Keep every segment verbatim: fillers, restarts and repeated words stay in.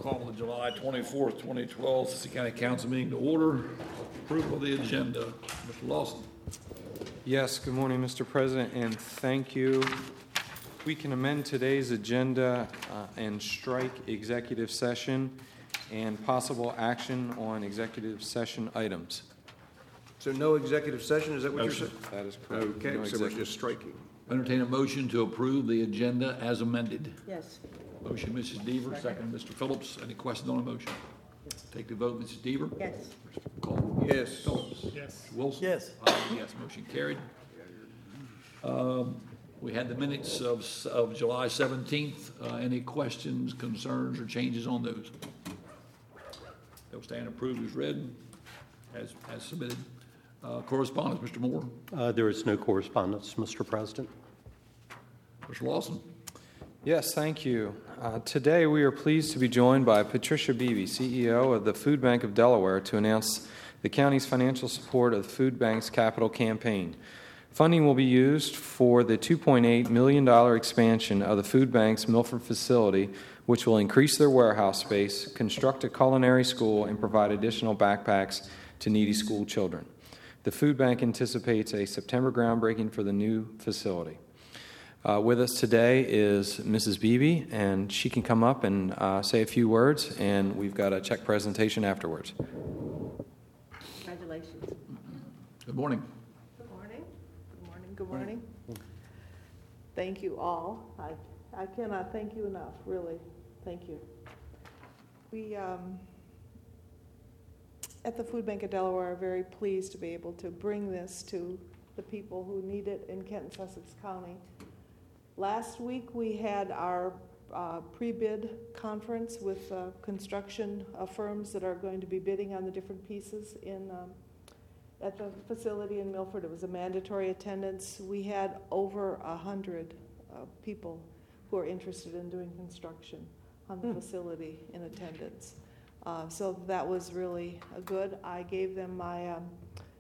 call the July twenty-fourth, twenty twelve City County Council meeting to order. Approval of the agenda. Mister Lawson. Yes, good morning, Mister President, and thank you. We can amend today's agenda uh, and strike executive session and possible action on executive session items. So no executive session, is that what No, you're sir. saying? That is correct. Okay, No so we're executive. just striking. Entertain a motion to approve the agenda as amended. Yes. Motion, Missus Deaver, second, Mister Phillips. Any questions on the motion? Take the vote, Missus Deaver. Yes. Mister Cole. Yes. Phillips. Yes. Wilson. Yes. Aye, yes, motion carried. Um, we had the minutes of, of July seventeenth. Uh, any questions, concerns, or changes on those? They'll stand approved as read, as, as submitted. Uh, correspondence, Mister Moore. Uh, There is no correspondence, Mister President. Mister Lawson. Yes, thank you. Uh, today we are pleased to be joined by Patricia Beebe, C E O of the Food Bank of Delaware, to announce the county's financial support of the Food Bank's capital campaign. Funding will be used for the two point eight million dollars expansion of the Food Bank's Milford facility, which will increase their warehouse space, construct a culinary school, and provide additional backpacks to needy school children. The Food Bank anticipates a September groundbreaking for the new facility. Uh, with us today is Missus Beebe, and she can come up and uh, say a few words, and we've got a check presentation afterwards. Congratulations. Good morning. Good morning. Good morning. Good morning. Thank you all. I, I cannot thank you enough, really. Thank you. We, um, at the Food Bank of Delaware, are very pleased to be able to bring this to the people who need it in Kent and Sussex County. Last week, we had our uh, pre-bid conference with uh, construction uh, firms that are going to be bidding on the different pieces in um, at the facility in Milford. It was a mandatory attendance. We had over a hundred uh, people who are interested in doing construction on the mm. facility in attendance. Uh, so that was really uh, good. I gave them my um,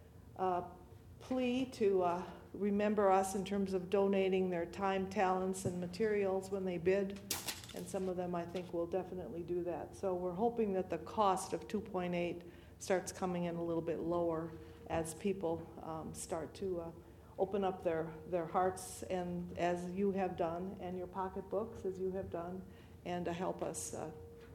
uh, plea to uh, remember us in terms of donating their time, talents, and materials when they bid, and some of them I think will definitely do that. So we're hoping that the cost of two point eight starts coming in a little bit lower as people um, start to uh, open up their, their hearts, and as you have done, and your pocketbooks as you have done, and to help us uh,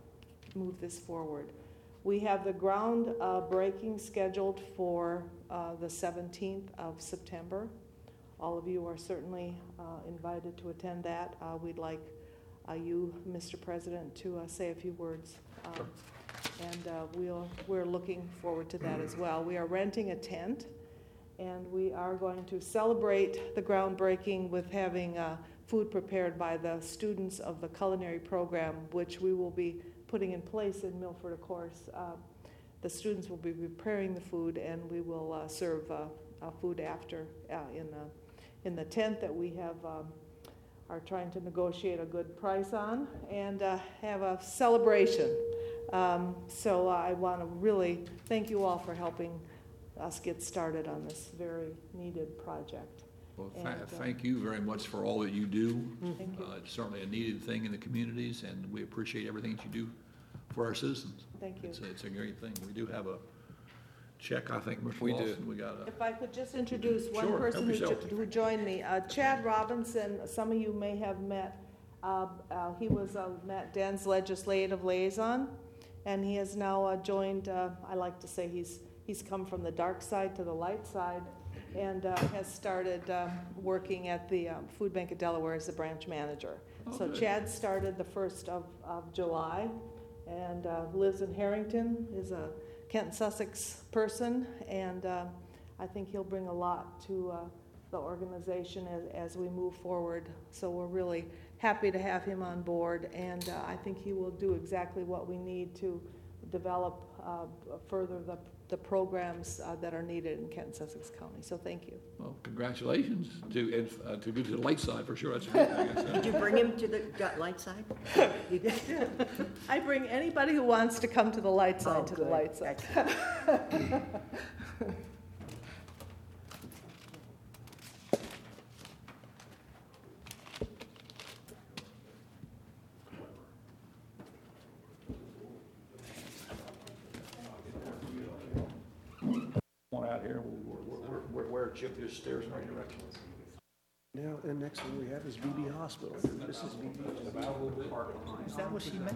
move this forward. We have the ground uh, breaking scheduled for uh, the seventeenth of September. All of you are certainly uh, invited to attend that. Uh, we'd like uh, you, Mister President, to uh, say a few words. Um, and uh, we'll, we're looking forward to that as well. We are renting a tent, and we are going to celebrate the groundbreaking with having uh, food prepared by the students of the culinary program, which we will be putting in place in Milford, of course. Uh, the students will be preparing the food, and we will uh, serve uh, uh, food after uh, in the in the tent that we have um, are trying to negotiate a good price on, and uh, have a celebration. Um, so uh, I want to really thank you all for helping us get started on this very needed project. Well, And, th- uh, thank you very much for all that you do. Thank you. Uh, it's certainly a needed thing in the communities, and we appreciate everything that you do for our citizens. Thank you. It's a, it's a great thing. We do have a check, I think, Mister We do. Lawson. We got a, If I could just introduce one Sure, person help who, yourself. jo- who joined me, uh, Chad Robinson. Some of you may have met. Uh, uh, he was uh, Matt Denn's legislative liaison, and he has now uh, joined. Uh, I like to say he's he's come from the dark side to the light side, and uh, has started uh, working at the um, Food Bank of Delaware as the branch manager. Oh, so good. Chad started the first of, of July, and uh, lives in Harrington. Is a Kent and Sussex person, and uh, I think he'll bring a lot to uh, the organization as, as we move forward. So we're really happy to have him on board, and uh, I think he will do exactly what we need to develop uh, further the, the programs uh, that are needed in Kent and Sussex County. So thank you. well, congratulations to, and, uh, to go to the light side for sure. That's a good thing. That's, uh, Did you bring him to the got light side? You did? I bring anybody who wants to come to the light side Oh, to the good. light side. here. We'll, we'll, we'll, we'll chip his stairs in the right direction. Now, and next thing we have is B B Hospital. This is B B. Is that what she meant?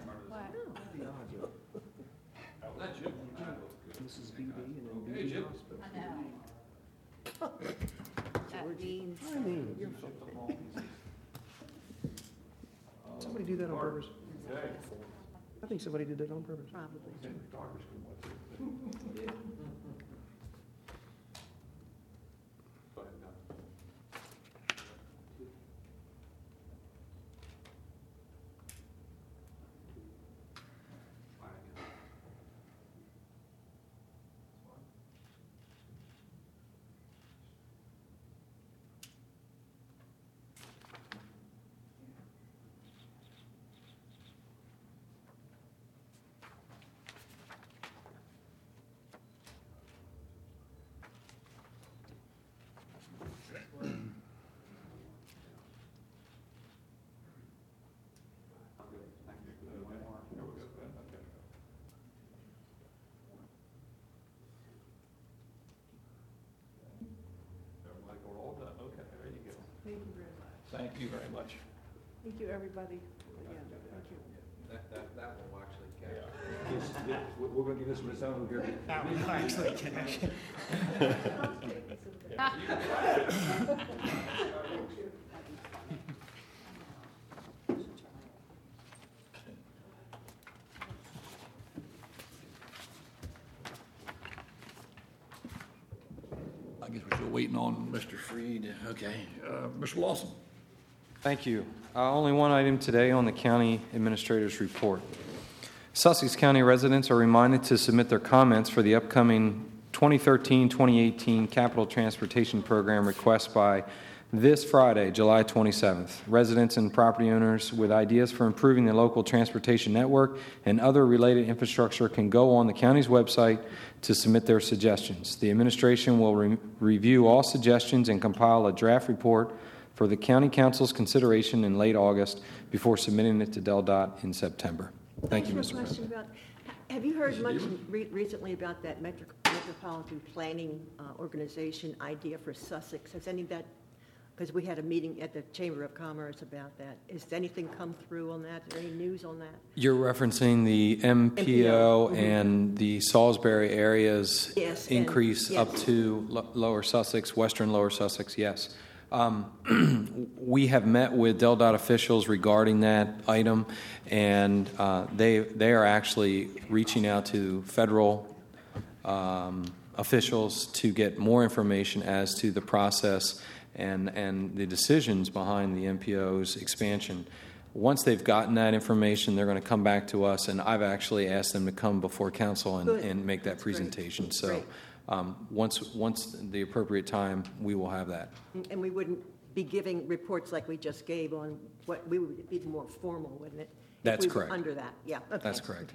This is B B and then Hey, B B Jim. Hospital. That means. I mean, somebody do that on purpose? I think somebody did that on purpose. Probably. We're all done. Okay, there you go. Thank you very much. Thank you very much. Thank you, everybody. Again, thank you. That, that, that will actually catch. Yes, we're, we're gonna give this one a sound here. I guess we're still waiting on Mister Freed. Okay, uh, Mister Lawson. Thank you. Uh, only one item today on the county administrator's report. Sussex County residents are reminded to submit their comments for the upcoming twenty thirteen twenty eighteen Capital Transportation Program request by this Friday, July twenty-seventh. Residents and property owners with ideas for improving the local transportation network and other related infrastructure can go on the county's website to submit their suggestions. The administration will re- review all suggestions and compile a draft report for the County Council's consideration in late August before submitting it to Del Dot in September. Thank you, Mister Question President. about, have you heard much re- recently about that metro- metropolitan planning uh, organization idea for Sussex? Has any of that, because we had a meeting at the Chamber of Commerce about that. Has anything come through on that? Is there any news on that? You're referencing the M P O and the Salisbury areas Yes, and- increase yes. up to lo- Lower Sussex, Western Lower Sussex, yes. Um, we have met with Del Dot officials regarding that item, and uh, they they are actually reaching out to federal um, officials to get more information as to the process and and the decisions behind the M P O's expansion. Once they've gotten that information, they're going to come back to us, and I've actually asked them to come before council and, Good. and make that That's great. presentation. So. Great. Um, once, once the appropriate time, we will have that. And we wouldn't be giving reports like we just gave on what, we would be more formal, wouldn't it? If That's we were correct. Under that, yeah. Okay, That's correct.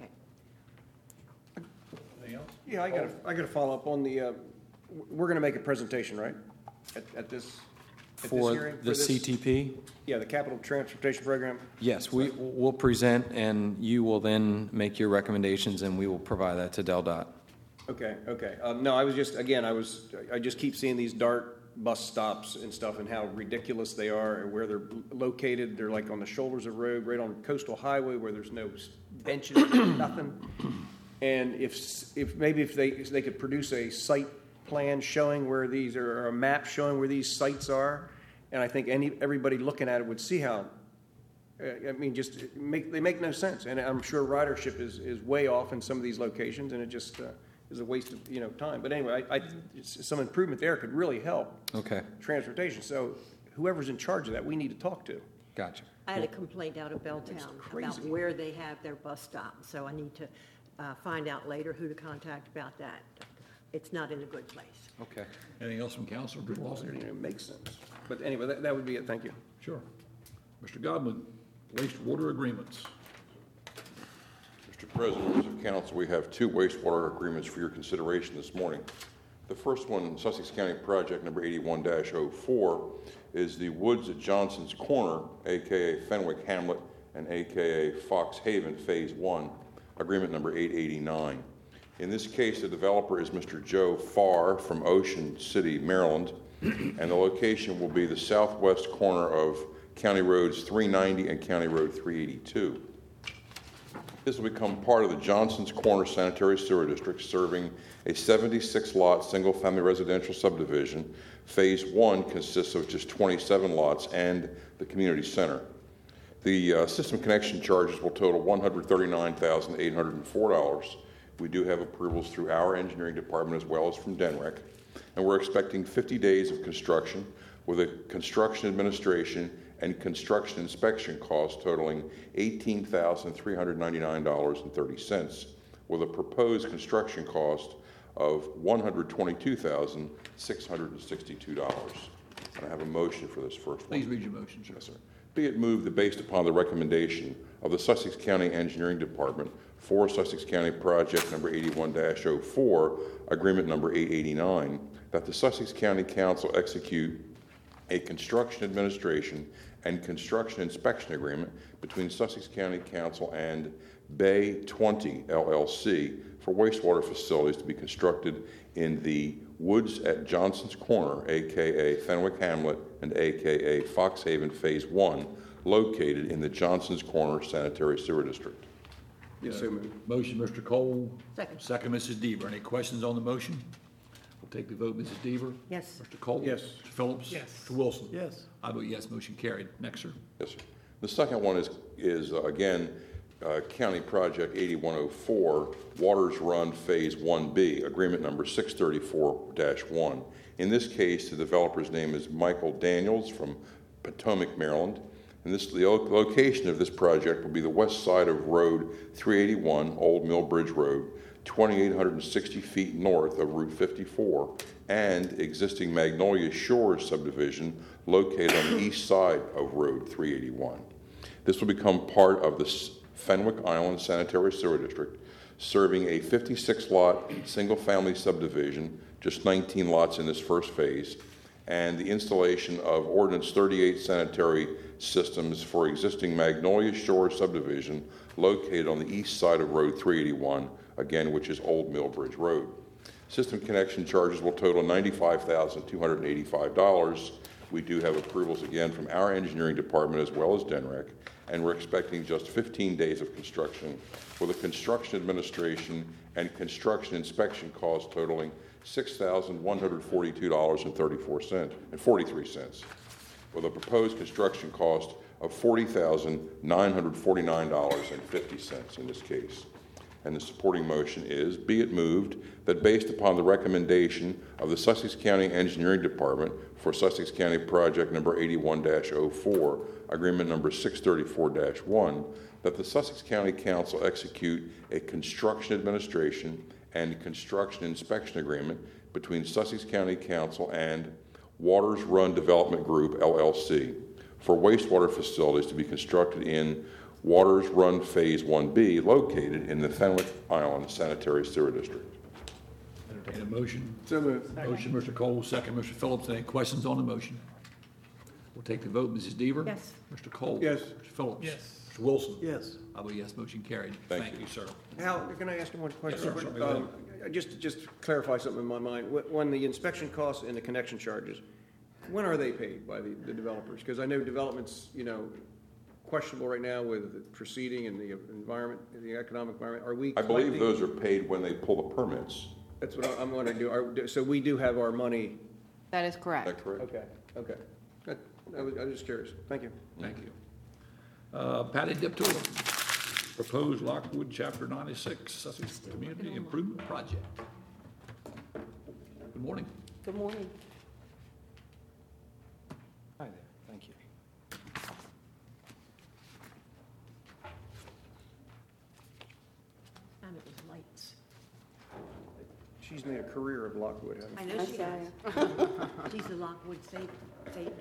okay. Anything else? Yeah, I got to, I got to follow up on the, uh, we're going to make a presentation, right? At, at this, at this For hearing? the this- C T P, Yeah, the Capital Transportation Program. yes, we will present, and you will then make your recommendations, and we will provide that to Del Dot. Okay, okay. Um, no, I was just, again, I was, I just keep seeing these DART bus stops and stuff and how ridiculous they are and where they're located. They're like on the shoulders of road, right on coastal highway where there's no s- benches, nothing. And if, s- if, maybe if they, if they could produce a site plan showing where these, or a map showing where these sites are, and I think any, everybody looking at it would see how, uh, I mean, just make, they make no sense. And I'm sure ridership is, is way off in some of these locations, and it just, uh, is a waste of, you know, time. But anyway, I, I, some improvement there could really help Okay, transportation. So whoever's in charge of that, we need to talk to. gotcha. I had a complaint out of Belltown about crazy. where they have their bus stop, so I need to uh, find out later who to contact about that. It's not in a good place. Okay. Anything else from Councilor Drew Lawson? It makes sense. But anyway, that, that would be it. Thank you. Sure. Mister Godwin, wastewater agreements. Mister President, members of council, we have two wastewater agreements for your consideration this morning. The first one, Sussex County Project number eighty-one dash oh four, is the Woods at Johnson's Corner, aka Fenwick Hamlet, and aka Fox Haven Phase One, agreement number eight eighty-nine. In this case, the developer is Mister Joe Farr from Ocean City, Maryland, and the location will be the southwest corner of County Roads three ninety and County Road three eighty-two. This will become part of the Johnson's Corner Sanitary Sewer District, serving a seventy-six lot single-family residential subdivision. Phase one consists of just twenty-seven lots and the community center. The uh, system connection charges will total one hundred thirty-nine thousand eight hundred four dollars. We do have approvals through our engineering department as well as from D N R E C, and we're expecting fifty days of construction with a construction administration and construction inspection costs totaling eighteen thousand three hundred ninety-nine dollars and thirty cents, with a proposed construction cost of one hundred twenty-two thousand six hundred sixty-two dollars. I have a motion for this first one. Please read your motion, sir. Yes, sir. Be it moved that based upon the recommendation of the Sussex County Engineering Department for Sussex County Project Number eighty-one dash oh four, Agreement Number eight eighty-nine, that the Sussex County Council execute a construction administration and construction inspection agreement between Sussex County Council and Bay twenty L L C for wastewater facilities to be constructed in the Woods at Johnson's Corner, aka Fenwick Hamlet, and aka Fox Haven Phase One, located in the Johnson's Corner Sanitary Sewer District. Yes, so moved. Motion, Mister Cole. Second. Second, Missus Deaver. Any questions on the motion? We'll take the vote. Missus Deaver? Yes. Mister Cole? Yes. Mister Phillips? Yes. Mister Wilson? Yes. I vote yes, motion carried. Next, sir. Yes, sir. The second one is, is uh, again, uh, County Project eighty-one oh four, Waters Run Phase one B, Agreement Number six thirty-four dash one. In this case, the developer's name is Michael Daniels from Potomac, Maryland. And this, the lo- location of this project will be the west side of Road three eighty-one, Old Mill Bridge Road, two thousand eight hundred sixty feet north of Route fifty-four, and existing Magnolia Shores subdivision located on the east side of Road three eighty-one. This will become part of the Fenwick Island Sanitary Sewer District, serving a fifty-six lot single-family subdivision, just nineteen lots in this first phase, and the installation of Ordinance thirty-eight sanitary systems for existing Magnolia Shores subdivision located on the east side of Road three eighty-one, again, which is Old Mill Bridge Road. System connection charges will total ninety-five thousand two hundred eighty-five dollars. We do have approvals again from our engineering department as well as D N R E C, and we're expecting just fifteen days of construction with a construction administration and construction inspection costs totaling six thousand one hundred forty-two dollars and thirty-four cents and forty-three cents, with a proposed construction cost of forty thousand nine hundred forty-nine dollars and fifty cents in this case. And the supporting motion is, be it moved that based upon the recommendation of the Sussex County Engineering Department for Sussex County Project Number eighty-one dash oh four, Agreement Number six thirty-four dash one, that the Sussex County Council execute a construction administration and construction inspection agreement between Sussex County Council and Waters Run Development Group, L L C, for wastewater facilities to be constructed in Waters Run Phase one B, located in the Fenwick Island Sanitary Sewer District. Entertain a motion. So moved. Motion, Mister Cole. Second, Mister Phillips. Any questions on the motion? We'll take the vote. Missus Deaver? Yes. Mister Cole? Yes. Mister Phillips? Yes. Mister Wilson? Yes. I vote yes, motion carried. Thank you. you, sir. Hal, can I ask you one question? Yes, sir. Certainly, go Um, Just, just to clarify something in my mind, Wh- when the inspection costs and the connection charges, when are they paid by the, the developers? Because I know development's, you know, questionable right now with the proceeding and the environment, the economic environment. Are we I believe collecting- those are paid when they pull the permits. That's what I'm going to do. Are- So we do have our money. That is Is correct. that correct? Okay, okay. Good. I was, I was just curious. Thank you. Thank you. Uh, Patty Diptola, proposed Lockwood Chapter ninety-six Sussex Community Improvement Project. Good morning. Good morning. Hi there, thank you. And it was lights. She's made a career of Lockwood, hasn't I she? know she That's has. She's the Lockwood saint, saint.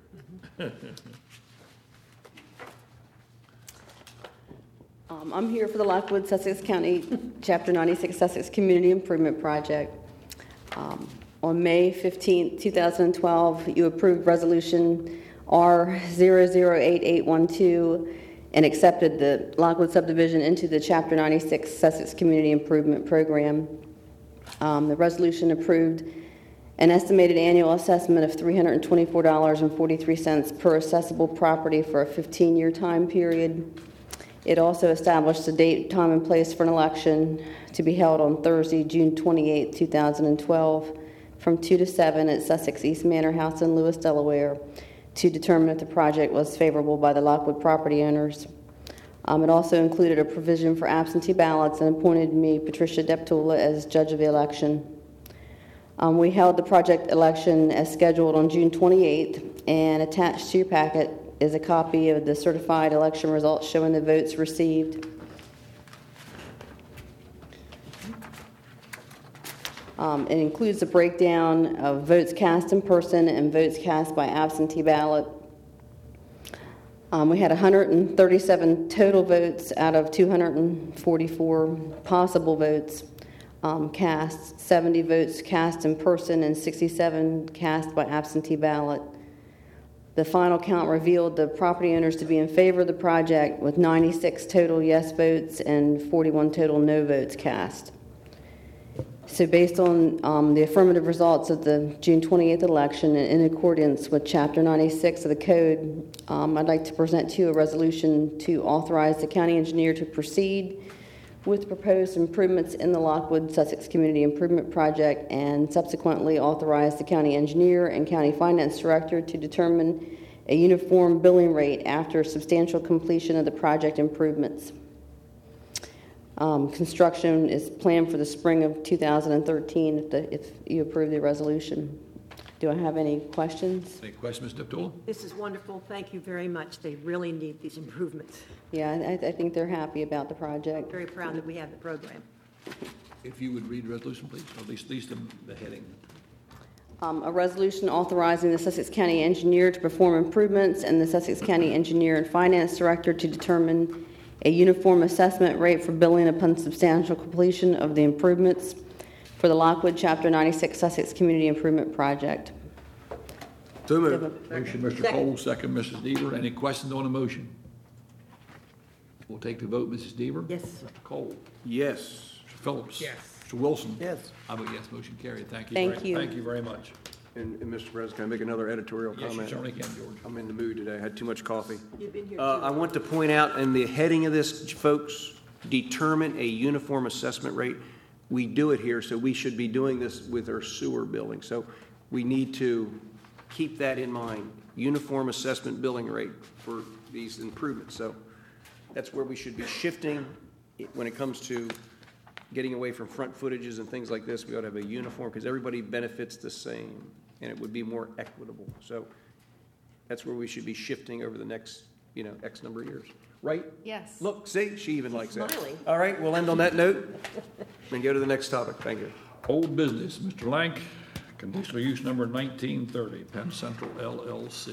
Um, I'm here for the Lockwood Sussex County Chapter ninety-six Sussex Community Improvement Project. Um, On May fifteenth, two thousand twelve, you approved Resolution R zero zero eight eight one two and accepted the Lockwood subdivision into the Chapter ninety-six Sussex Community Improvement Program. Um, The resolution approved an estimated annual assessment of three hundred twenty-four dollars and forty-three cents per assessable property for a fifteen-year time period. It also established a date, time, and place for an election to be held on Thursday, June twenty-eighth, two thousand twelve, from two to seven at Sussex East Manor House in Lewis, Delaware, to determine if the project was favorable by the Lockwood property owners. Um, it also included a provision for absentee ballots and appointed me, Patricia Deptula, as judge of the election. Um, we held the project election as scheduled on June twenty-eighth, and attached to your packet is a copy of the certified election results showing the votes received. Um, it includes a breakdown of votes cast in person and votes cast by absentee ballot. Um, we had one hundred thirty-seven total votes out of two hundred forty-four possible votes um, cast, seventy votes cast in person, and sixty-seven cast by absentee ballot. The final count revealed the property owners to be in favor of the project, with ninety-six total yes votes and forty-one total no votes cast. So based on um, the affirmative results of the June twenty-eighth election, and in accordance with Chapter ninety-six of the Code, um, I'd like to present to you a resolution to authorize the county engineer to proceed with proposed improvements in the Lockwood Sussex Community Improvement Project, and subsequently authorize the county engineer and county finance director to determine a uniform billing rate after substantial completion of the project improvements. Um, construction is planned for the spring of two thousand thirteen if, the, if you approve the resolution. Do I have any questions? Any questions, Miz Deptula? This is wonderful. Thank you very much. They really need these improvements. Yeah, I, I think they're happy about the project. Very proud that we have the program. If you would read the resolution, please, or at least, at least the, the heading. Um, a resolution authorizing the Sussex County Engineer to perform improvements and the Sussex County Engineer and Finance Director to determine a uniform assessment rate for billing upon substantial completion of the improvements for the Lockwood Chapter ninety-six Sussex Community Improvement Project. So moved. Motion, Mister Second. Cole, second, Missus Deaver. Any questions on the motion? We'll take the vote, Missus Deaver. Yes. Mister Cole. Yes. Mister Phillips. Yes. Mister Wilson. Yes. I vote yes, motion carried. Thank you. Thank very- you. Thank you very much. And, and Mister President, can I make another editorial Yes, you comment? certainly can, George. I'm in the mood today. I had too much coffee. You've been here Uh, too. I want to point out in the heading of this, folks, determine a uniform assessment rate. We do it here, so we should be doing this with our sewer billing. So we need to keep that in mind, uniform assessment billing rate for these improvements. So that's where we should be shifting when it comes to getting away from front footages and things like this. We ought to have a uniform, because everybody benefits the same, and it would be more equitable. So that's where we should be shifting over the next, you know, X number of years. Right? Yes. Look, see, she even likes that. Smiling. All right, we'll end on that note and go to the next topic. Thank you. Old business, Mister Lank, conditional use number nineteen thirty, Penn Central L L C.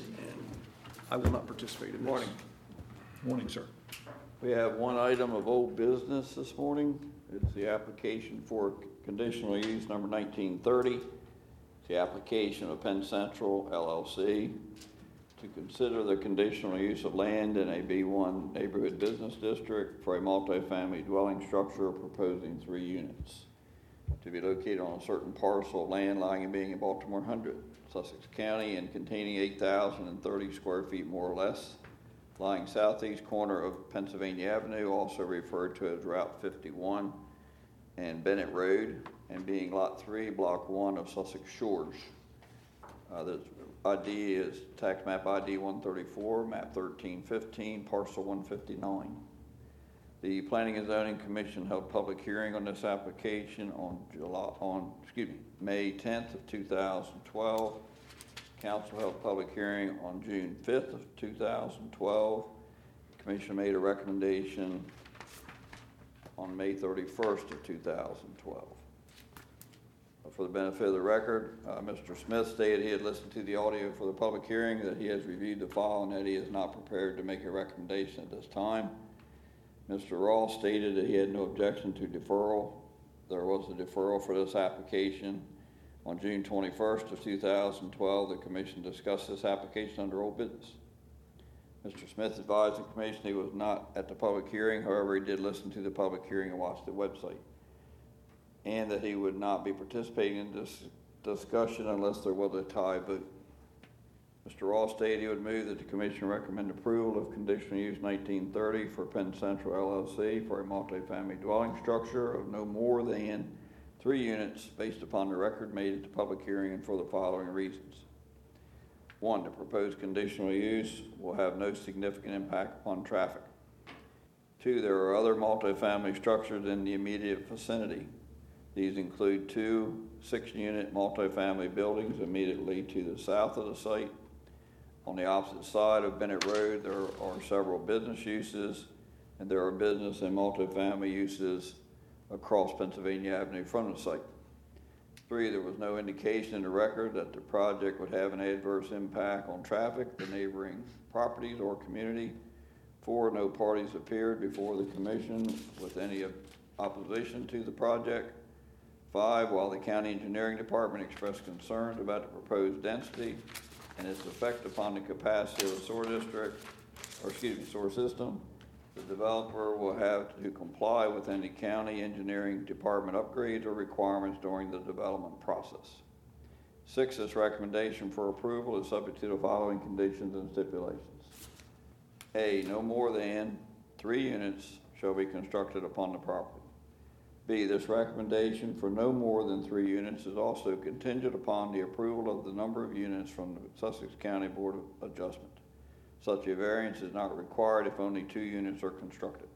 I will not participate in this. Morning. Morning, sir. We have one item of old business this morning. It's the application for conditional use number nineteen thirty. It's the application of Penn Central L L C to consider the conditional use of land in a B one neighborhood business district for a multifamily dwelling structure proposing three units to be located on a certain parcel of land lying and being in Baltimore Hundred, Sussex County, and containing eight thousand thirty square feet more or less, lying southeast corner of Pennsylvania Avenue, also referred to as Route fifty-one, and Bennett Road, and being Lot three, Block one of Sussex Shores. Uh, the I D is tax map I D one thirty-four, map thirteen fifteen, parcel one fifty-nine. The Planning and Zoning Commission held public hearing on this application on July, on, excuse me, May tenth of two thousand twelve. Council held public hearing on June fifth of two thousand twelve. The Commission made a recommendation on May thirty-first of two thousand twelve. For the benefit of the record, uh, Mister Smith stated he had listened to the audio for the public hearing, that he has reviewed the file, and that he is not prepared to make a recommendation at this time. Mister Ross stated that he had no objection to deferral. There was a deferral for this application. On June twenty-first of two thousand twelve, the Commission discussed this application under old business. Mister Smith advised the commission he was not at the public hearing. However, he did listen to the public hearing and watch the website, and that he would not be participating in this discussion unless there was a tie vote. Mister Ross stated he would move that the commission recommend approval of conditional use nineteen thirty for Penn Central L L C for a multifamily dwelling structure of no more than three units based upon the record made at the public hearing and for the following reasons. One, the proposed conditional use will have no significant impact upon traffic. Two, there are other multifamily structures in the immediate vicinity. These include two six-unit multifamily buildings immediately to the south of the site. On the opposite side of Bennett Road, there are several business uses, and there are business and multifamily uses across Pennsylvania Avenue from the site. Three, there was no indication in the record that the project would have an adverse impact on traffic, the neighboring properties, or community. Four, no parties appeared before the commission with any opposition to the project. Five, while the county engineering department expressed concerns about the proposed density and its effect upon the capacity of the sewer district, or excuse me, sewer system, the developer will have to comply with any county engineering department upgrades or requirements during the development process. Six, this recommendation for approval is subject to the following conditions and stipulations. A, no more than three units shall be constructed upon the property. B, this recommendation for no more than three units is also contingent upon the approval of the number of units from the Sussex County Board of Adjustment. Such a variance is not required if only two units are constructed.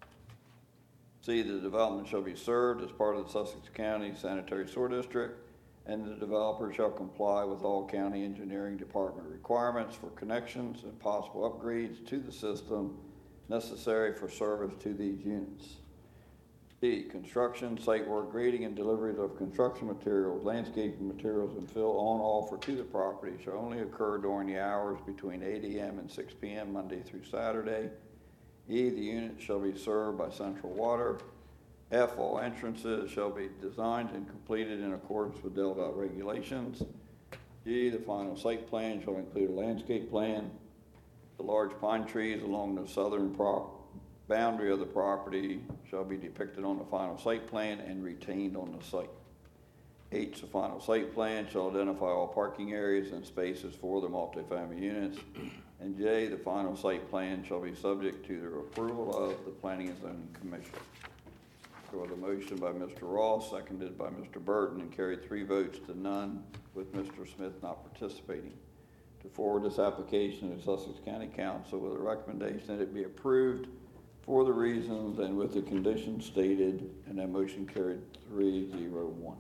C, the development shall be served as part of the Sussex County Sanitary Sewer District, and the developer shall comply with all county engineering department requirements for connections and possible upgrades to the system necessary for service to these units. D, construction, site work, grading, and delivery of construction materials, landscaping materials, and fill on offer to the property shall only occur during the hours between eight A M and six P M Monday through Saturday. E, the unit shall be served by central water. F, all entrances shall be designed and completed in accordance with DelDOT regulations. G, the final site plan shall include a landscape plan. The large pine trees along the southern prop boundary of the property shall be depicted on the final site plan and retained on the site. H, the final site plan shall identify all parking areas and spaces for the multifamily units. And J, the final site plan shall be subject to the approval of the Planning and Zoning Commission. There was a motion by Mister Ross, seconded by Mister Burton, and carried three votes to none, with Mister Smith not participating, to forward this application to Sussex County Council with a recommendation that it be approved for the reasons and with the conditions stated, and that motion carried three zero one.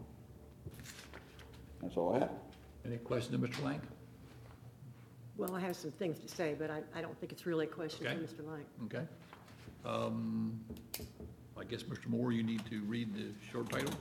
That's all I have. Any questions of Mister Lang? Well, I have some things to say, but I, I don't think it's really a question Okay. for Mister Lang. Okay. Um, I guess, Mister Moore, you need to read the short title.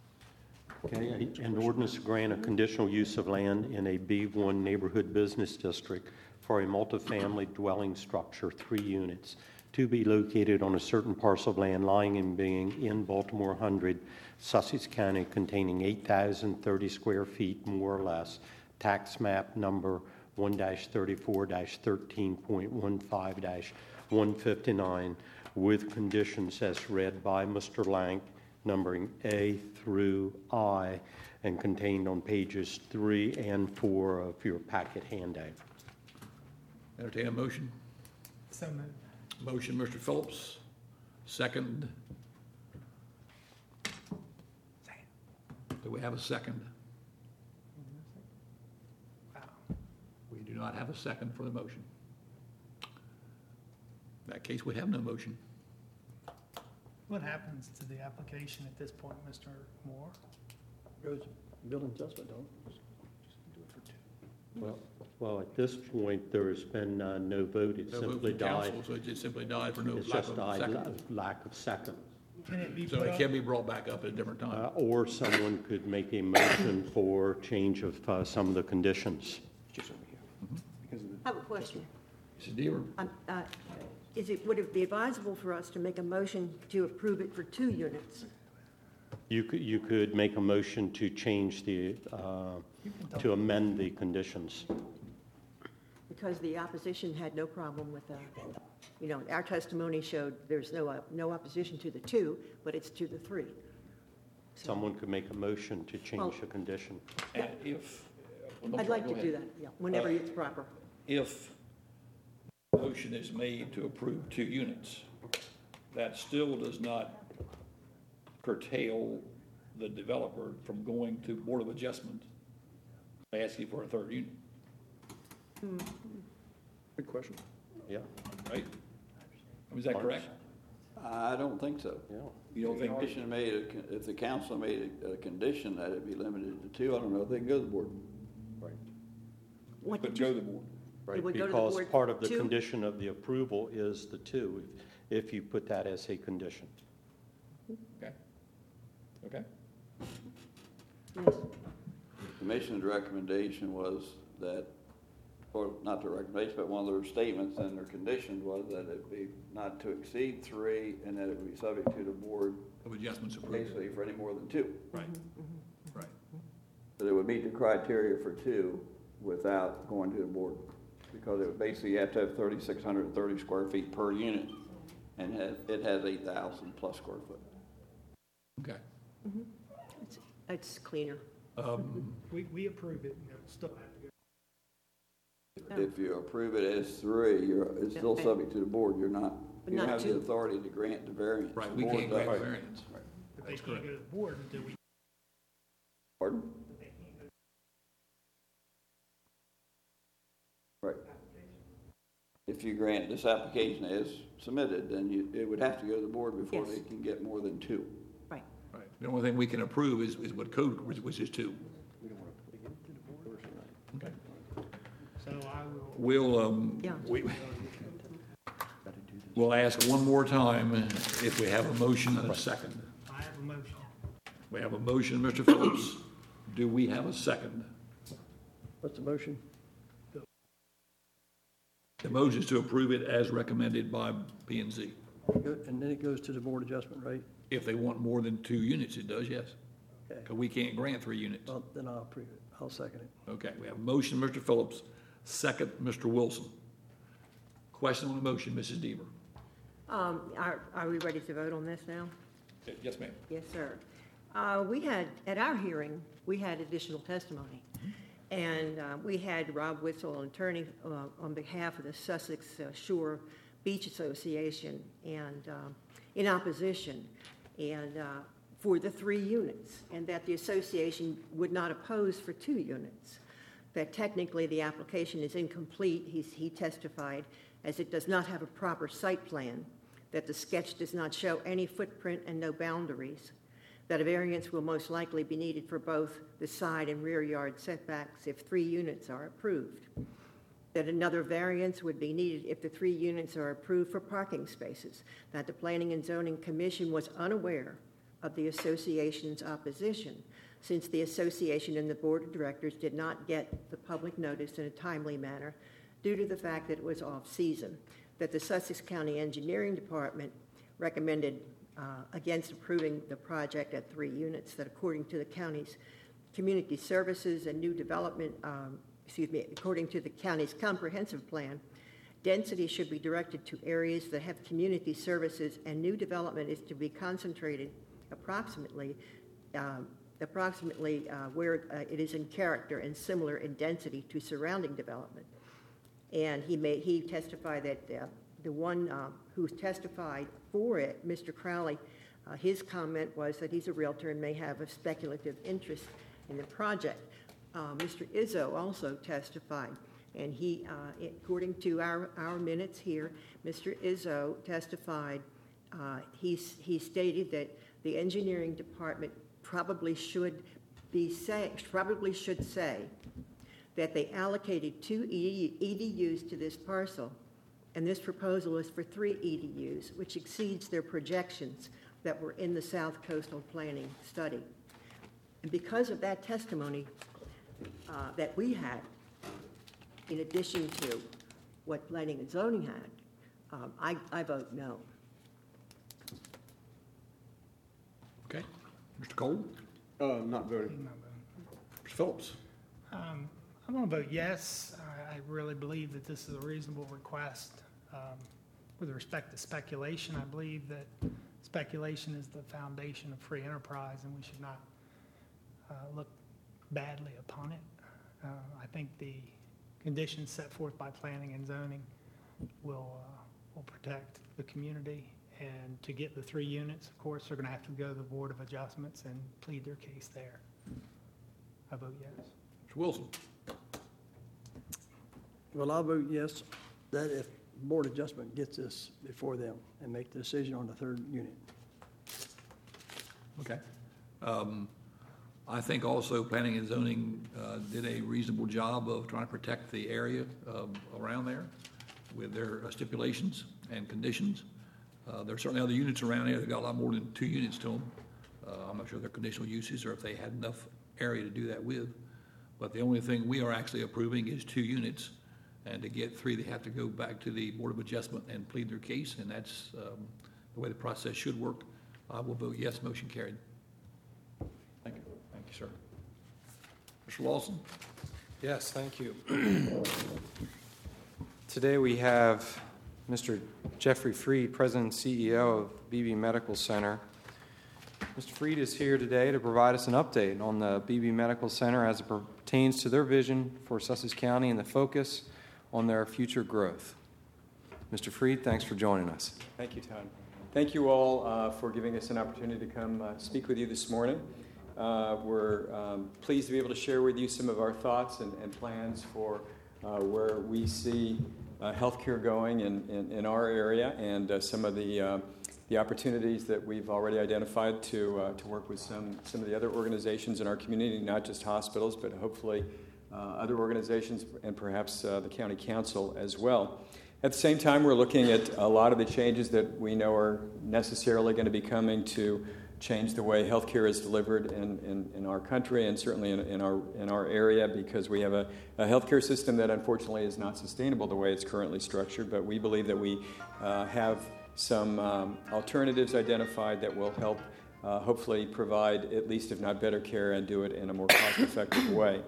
Okay, an ordinance to grant a conditional use of land in a B one neighborhood business district for a multifamily dwelling structure, three units, to be located on a certain parcel of land lying and being in Baltimore one hundred, Sussex County, containing eight thousand thirty square feet, more or less, tax map number one thirty-four thirteen point one five one fifty-nine, with conditions as read by Mister Lang, numbering A through I, and contained on pages three and four of your packet handout. Entertain a motion. So moved. Motion, Mister Phillips. Second. Second. Do we have a second? Wow. We do not have a second for the motion. In that case, we have no motion. What happens to the application at this point, Mister Moore? Goes building adjustment, don't it? Do it for two. Well, well, at this point, there has been uh, no vote. It No vote simply from died. council, so it just simply died for no It's lack just of died, second. lack of second. Can it be So put it up? can be brought back up at a different time. Uh, Or someone could make a motion for change of uh, some of the conditions. Just over here. I have a question. Mister Deaver? Um, uh, Is it, would it be advisable for us to make a motion to approve it for two units? You could, you could make a motion to change the, uh, to amend the conditions. because the opposition had no problem with that. You know, our testimony showed there's no, uh, no opposition to the two, but it's to the three. So Someone could make a motion to Well- change a condition. And if. I'm I'd sorry, like go to do ahead. that, yeah, whenever Uh, it's proper. If a motion is made to approve two units, that still does not curtail the developer from going to Board of Adjustment, asking for a third unit, Good question. Yeah, right? Is that correct? I don't think so. yeah. You don't think? Commission made, a con- if the council made a a condition that it be limited to two, I don't know if they can go to the board. Right. What But did go you- to the board. Right, would go to the because board part of the two? condition of the approval is the two, if if you put that as a condition. Okay. Okay. Yes. Commission's recommendation was that, or not the recommendation, but one of their statements and their conditions was that it be not to exceed three and that it would be subject to the board Of adjustments approved. basically for any more than two. Right. Right. That it would meet the criteria for two without going to the board. Because it would basically, you have to have thirty-six hundred thirty square feet per unit, and has, it has eight thousand plus square foot. Okay. It's- It's cleaner. Um, We, we approve it, you know, still have to go. Oh. If you approve it as three, you're, it's still Okay. subject to the board, you're not, But you don't not have the two. authority to grant the variance. Right, The we board can't grant does. variance. But they That's can't correct. go to the board until we, Pardon? Right. If you grant this application as submitted, then you, it would have to go to the board before Yes. they can get more than two. Right. Right. The only thing we can approve is, is what code, which- which is two. Okay. so I will, We'll, um, Yeah. we, we'll ask one more time if we have a motion and a second. I have a motion. We have a motion, Mister Phillips. Do we have a second? What's the motion? The motion is to approve it as recommended by P and Z. Go- And then it goes to the board adjustment, right? If they want more than two units, it does, yes. Okay. Because we can't grant three units. Well, then I'll approve it. I'll second it. Okay, we have a motion, Mister Phillips, second, Mister Wilson. Question on the motion, Missus Deaver. Um, Are are we ready to vote on this now? Yes, ma'am. Yes, sir. Uh, We had, at our hearing, we had additional testimony. And uh, we had Rob Witzel, an attorney, uh, on behalf of the Sussex uh, Shore Beach Association, and um, in opposition, and uh, for the three units, and that the association would not oppose for two units. That technically the application is incomplete, he's, he testified, as it does not have a proper site plan, that the sketch does not show any footprint and no boundaries, that a variance will most likely be needed for both the side and rear yard setbacks if three units are approved, that another variance would be needed if the three units are approved for parking spaces, that the Planning and Zoning Commission was unaware of the association's opposition, since the association and the board of directors did not get the public notice in a timely manner due to the fact that it was off-season, that the Sussex County Engineering Department recommended uh, against approving the project at three units, that according to the county's community services and new development, um, excuse me, according to the county's comprehensive plan, density should be directed to areas that have community services, and new development is to be concentrated approximately um, approximately uh, where uh, it is in character and similar in density to surrounding development. And he made, he testified that uh, the one uh, who testified for it, Mister Crowley, uh, his comment was that he's a realtor and may have a speculative interest in the project. Uh, Mister Izzo also testified, and he, uh, according to our, our minutes here, Mister Izzo testified, uh, he, he stated that the engineering department probably should be say, probably should say that they allocated two E D Us to this parcel, and this proposal is for three E D Us, which exceeds their projections that were in the South Coastal Planning Study. And because of that testimony uh, that we had, in addition to what Planning and Zoning had, um, I, I vote no. Okay. Mister Cole? Uh, not voting. I'm not voting. Mister Phillips? Um, I'm going to vote yes. I, I really believe that this is a reasonable request. Um, With respect to speculation, I believe that speculation is the foundation of free enterprise, and we should not uh, look badly upon it. Uh, I think the conditions set forth by planning and zoning will, uh, will protect the community. And to get the three units, of course, they're going to have to go to the Board of Adjustments and plead their case there. I vote yes. Mister Wilson? Well, I'll vote yes, that if Board of Adjustment gets this before them and make the decision on the third unit. Okay. Um, I think also planning and zoning uh, did a reasonable job of trying to protect the area um, around there with their uh, stipulations and conditions. Uh, There are certainly other units around there that got a lot more than two units to them. Uh, I'm not sure if they're conditional uses or if they had enough area to do that with. But the only thing we are actually approving is two units. And to get three, they have to go back to the Board of Adjustment and plead their case, and that's um, the way the process should work. I will vote yes, motion carried. Thank you. Thank you, sir. Mister Lawson? Yes, thank you. Today we have Mister Jeffrey Freed, President and C E O of Beebe Medical Center. Mister Freed is here today to provide us an update on the Beebe Medical Center as it pertains to their vision for Sussex County and the focus on their future growth. Mister Freed, thanks for joining us. Thank you, Todd. Thank you all uh, for giving us an opportunity to come uh, speak with you this morning. Uh, we're um, pleased to be able to share with you some of our thoughts and, and plans for uh, where we see uh, healthcare going in, in, in our area, and uh, some of the uh, the opportunities that we've already identified to uh, to work with some some of the other organizations in our community, not just hospitals, but hopefully Uh, other organizations and perhaps uh, the county council as well. At the same time, we're looking at a lot of the changes that we know are necessarily going to be coming to change the way healthcare is delivered in, in, in our country, and certainly in, in our in our area, because we have a, a healthcare system that unfortunately is not sustainable the way it's currently structured. But we believe that we uh, have some um, alternatives identified that will help uh, hopefully provide at least, if not better care, and do it in a more cost-effective way.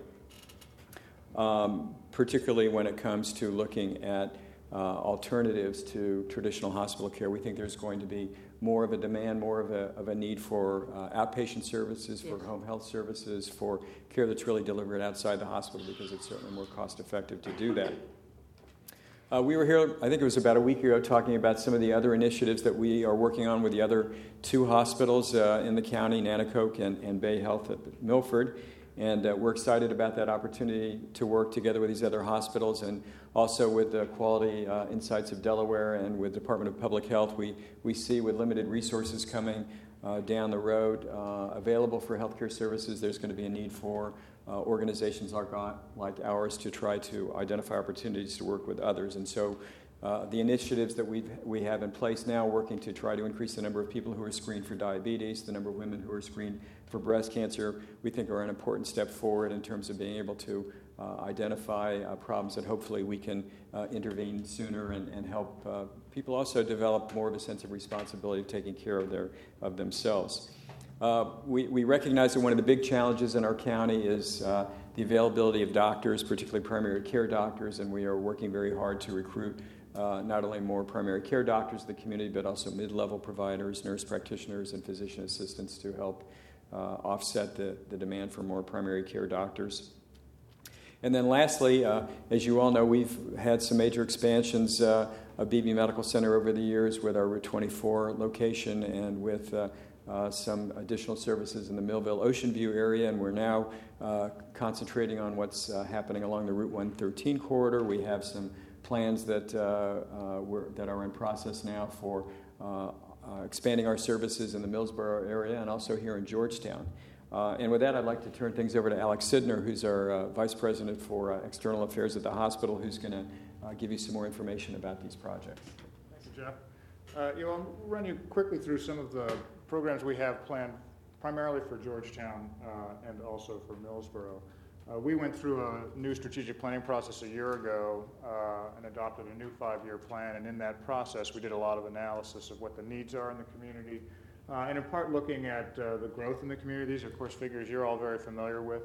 Um, particularly when it comes to looking at uh, alternatives to traditional hospital care. We think there's going to be more of a demand, more of a, of a need for uh, outpatient services, for yes. home health services, for care that's really delivered outside the hospital, because it's certainly more cost effective to do that. Uh, we were here, I think it was about a week ago, talking about some of the other initiatives that we are working on with the other two hospitals uh, in the county, Nanticoke and, and Bay Health at Milford. And uh, we're excited about that opportunity to work together with these other hospitals, and also with the Quality uh, Insights of Delaware and with the Department of Public Health. We, we see with limited resources coming uh, down the road uh, available for healthcare services, there's going to be a need for uh, organizations like, like ours to try to identify opportunities to work with others. And so uh, the initiatives that we we have in place now, working to try to increase the number of people who are screened for diabetes, the number of women who are screened for breast cancer, we think are an important step forward in terms of being able to uh, identify uh, problems that hopefully we can uh, intervene sooner and, and help uh, people also develop more of a sense of responsibility of taking care of their of themselves. Uh, we, we recognize that one of the big challenges in our county is uh, the availability of doctors, particularly primary care doctors, and we are working very hard to recruit uh, not only more primary care doctors in the community, but also mid-level providers, nurse practitioners, and physician assistants to help Uh, offset the, the demand for more primary care doctors. And then lastly, uh, as you all know, we've had some major expansions uh, of Beebe Medical Center over the years with our Route twenty-four location, and with uh, uh, some additional services in the Millville Ocean View area, and we're now uh, concentrating on what's uh, happening along the Route one thirteen corridor. We have some plans that, uh, uh, we're, that are in process now for uh, Uh, expanding our services in the Millsboro area and also here in Georgetown. Uh, and with that, I'd like to turn things over to Alex Sidner, who's our uh, Vice President for uh, External Affairs at the hospital, who's going to uh, give you some more information about these projects. Thank you, Jeff. Uh, you know, I'll run you quickly through some of the programs we have planned primarily for Georgetown uh, and also for Millsboro. Uh, we went through a new strategic planning process a year ago uh, and adopted a new five-year plan, and in that process we did a lot of analysis of what the needs are in the community, uh, and in part looking at uh, the growth in the community. These are, of course, figures you're all very familiar with.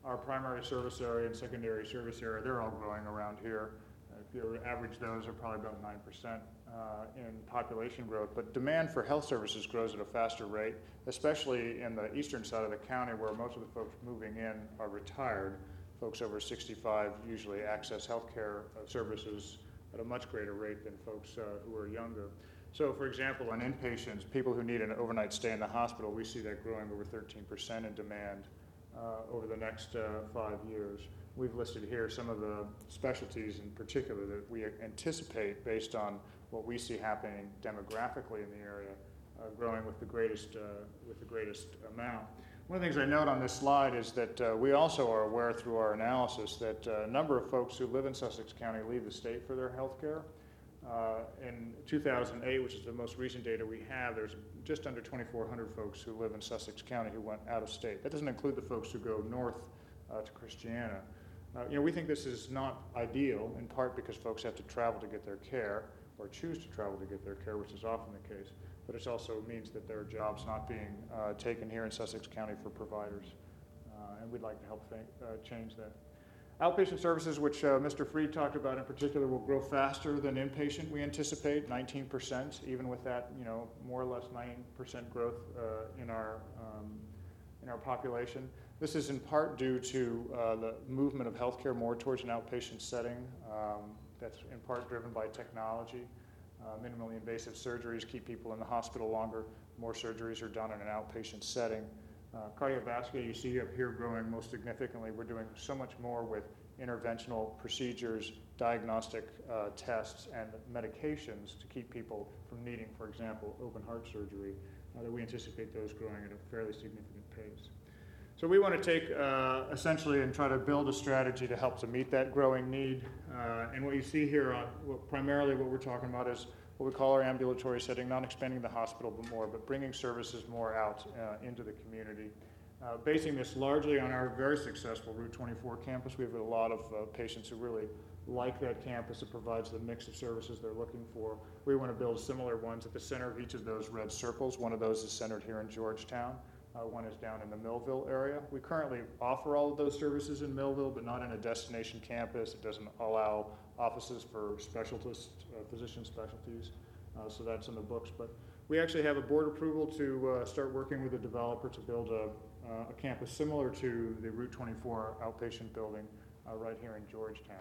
our primary service area and secondary service area, they're all growing around here. Uh, If you average those, they're probably about nine percent uh, in population growth. But demand for health services grows at a faster rate, especially in the eastern side of the county where most of the folks moving in are retired. Folks over sixty-five usually access health care services at a much greater rate than folks uh, who are younger. So, for example, on inpatients, people who need an overnight stay in the hospital, we see that growing over thirteen percent in demand uh, over the next uh, five years. We've listed here some of the specialties in particular that we anticipate based on what we see happening demographically in the area, uh, growing with the greatest uh, with the greatest amount. One of the things I note on this slide is that uh, we also are aware through our analysis that uh, a number of folks who live in Sussex County leave the state for their health care. Uh, in two thousand eight, which is the most recent data we have, there's just under twenty-four hundred folks who live in Sussex County who went out of state. That doesn't include the folks who go north uh, to Christiana. Uh, you know, we think this is not ideal, in part because folks have to travel to get their care, or choose to travel to get their care, which is often the case. But it also means that there are jobs not being uh, taken here in Sussex County for providers, uh, and we'd like to help think, uh, change that. Outpatient services, which uh, Mister Freed talked about in particular, will grow faster than inpatient, we anticipate, nineteen percent, even with that, you know, more or less nine percent growth uh, in our um, in our population. This is in part due to uh, the movement of healthcare more towards an outpatient setting. Um, that's in part driven by technology. Uh, minimally invasive surgeries keep people in the hospital longer. More surgeries are done in an outpatient setting. Uh, cardiovascular, you see up here growing most significantly. We're doing so much more with interventional procedures, diagnostic uh, tests, and medications to keep people from needing, for example, open heart surgery, uh, that we anticipate those growing at a fairly significant pace. So we want to take uh, essentially and try to build a strategy to help to meet that growing need. Uh, and what you see here, on, well, primarily what we're talking about is what we call our ambulatory setting, not expanding the hospital but more, but bringing services more out uh, into the community. Uh, basing this largely on our very successful Route twenty-four campus. We have a lot of uh, patients who really like that campus. It provides the mix of services they're looking for. We want to build similar ones at the center of each of those red circles. One of those is centered here in Georgetown. Uh, one is down in the Millville area. We currently offer all of those services in Millville, but not in a destination campus. It doesn't allow offices for specialist, uh, physician specialties, uh, so that's in the books. But we actually have a board approval to uh, start working with a developer to build a, uh, a campus similar to the Route twenty-four outpatient building uh, right here in Georgetown.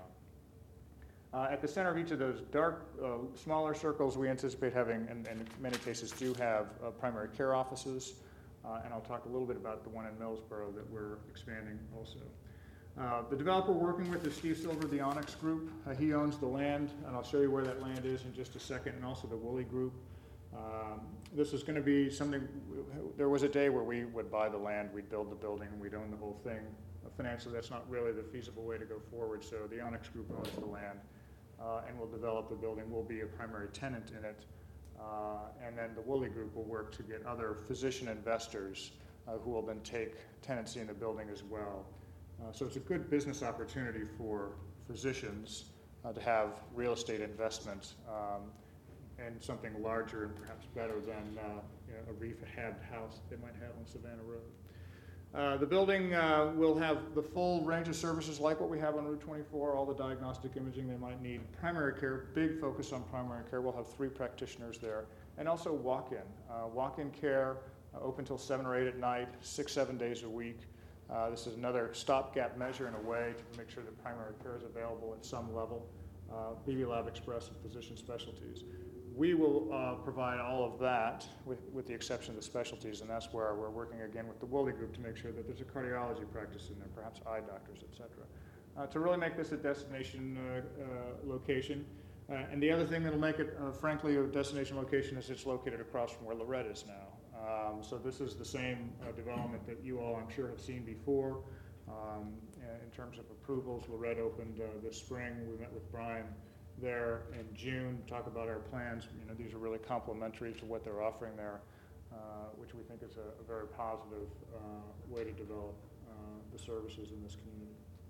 Uh, at the center of each of those dark, uh, smaller circles, we anticipate having, and, and in many cases do have, uh, primary care offices. Uh, and I'll talk a little bit about the one in Millsboro that we're expanding also. Uh, the developer we're working with is Steve Silver, the Onyx Group. Uh, he owns the land, and I'll show you where that land is in just a second, and also the Woolley Group. Um, this is going to be something, there was a day where we would buy the land, we'd build the building, and we'd own the whole thing. Uh, financially, that's not really the feasible way to go forward, so the Onyx Group owns the land, uh, and will develop the building. We'll be a primary tenant in it. Uh, and then the Woolley Group will work to get other physician investors uh, who will then take tenancy in the building as well. Uh, so it's a good business opportunity for physicians uh, to have real estate investment um, and something larger and perhaps better than uh, you know, a rehabbed house they might have on Savannah Road. Uh, the building uh, will have the full range of services like what we have on Route twenty-four, all the diagnostic imaging they might need. Primary care, big focus on primary care. We'll have three practitioners there. And also walk-in. Uh, walk-in care, uh, open till seven or eight at night, six, seven days a week. Uh, this is another stopgap measure in a way to make sure that primary care is available at some level. Uh, B B Lab Express and physician specialties. We will uh, provide all of that with, with the exception of the specialties, and that's where we're working again with the Woolley Group to make sure that there's a cardiology practice in there, perhaps eye doctors, et cetera, uh, to really make this a destination uh, uh, location. Uh, and the other thing that'll make it, uh, frankly, a destination location is it's located across from where Lorette is now. Um, so this is the same uh, development that you all, I'm sure, have seen before. Um, in terms of approvals, Lorette opened uh, this spring. We met with Brian there in June, talk about our plans. You know, these are really complementary to what they're offering there, uh, which we think is a, a very positive uh, way to develop uh, the services in this community.